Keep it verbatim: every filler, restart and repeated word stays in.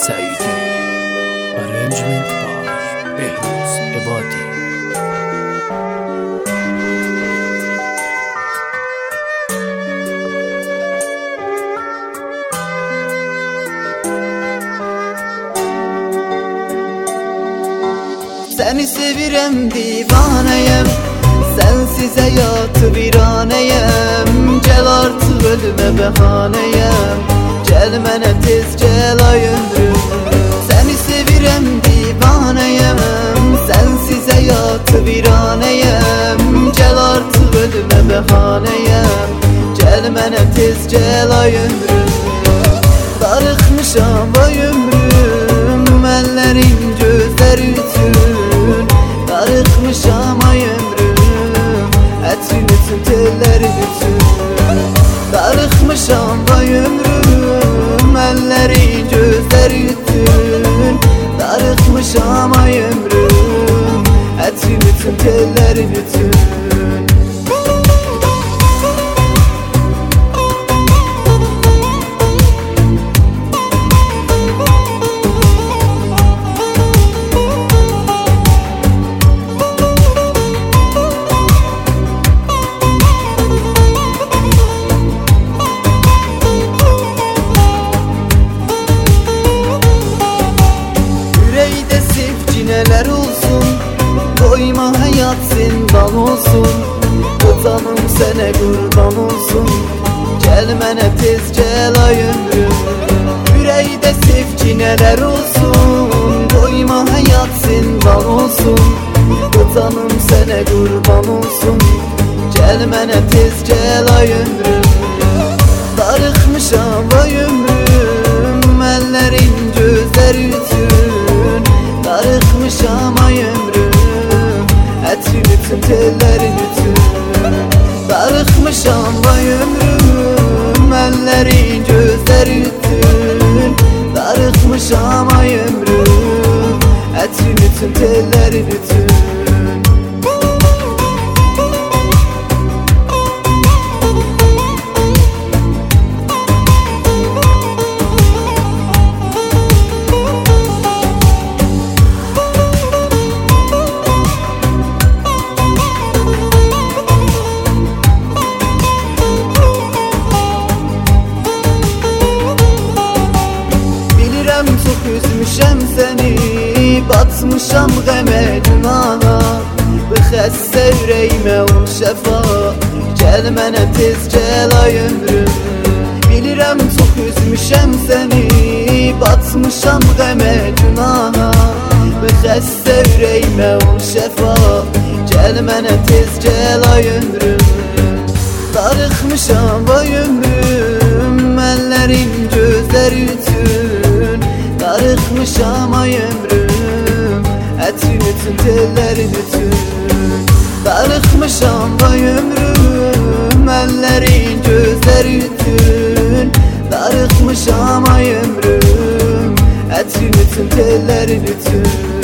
Saidi. Arrangement by Behruz Ebadi. Seni sevirem divaneyem, sensiz hayatı viraneyem. Gel artık ölüme behaneyem, gel mene tez gel ay ömrüm. Seni sevirem divaneyem, sensiz hayatı viraneyem. Gel artık ölüme behaneyem, gel mene tez gel ay ömrüm. Darıkmışam ay ömrüm, ellerin gözleri üçün. Darıkmışam ay ömrüm, etin üçün telleri bütün. Darıkmışam ay ömrüm, ellerin gözleri üçün. Darıkmışam ay ömrüm, etin üçün telleri bütün. Neler olsun, koyma hayat zindan olsun. Vatanım sene kurban olsun, gel mene tez gel ay ömrüm. Yüreğde sevgi neler olsun, koyma hayat zindan olsun. Vatanım sene kurban olsun, gel mene tez gel ay ömrüm. Darıkmışam ay ömrüm, ellerin gözleri üçün. Darıkmışam ay ömrüm, etin üçün telleri bütün. Darıkmışam ay ömrüm, ellerin gözleri üçün. Darıkmışam ay ömrüm, etin üçün telleri bütün. Çok üzmüşəm səni, batmışam qəmə günaha. Bu xəstə ürəyimə ol şəfa, gəl mənə tez gəl ay ömrüm. Bilirəm çox üzmüşəm səni, batmışam qəmə günaha. Bu xəstə ürəyimə ol şəfa, gəl mənə tez gəl ay ömrüm. Darıxmışam ay ömrüm, əllərin gözləri üçün. Darıkmışam ay ömrüm, etin üçün telleri bütün. Darıkmışam ay ömrüm, ellerin gözleri üçün. Darıkmışam ay ömrüm, etin üçün telleri bütün.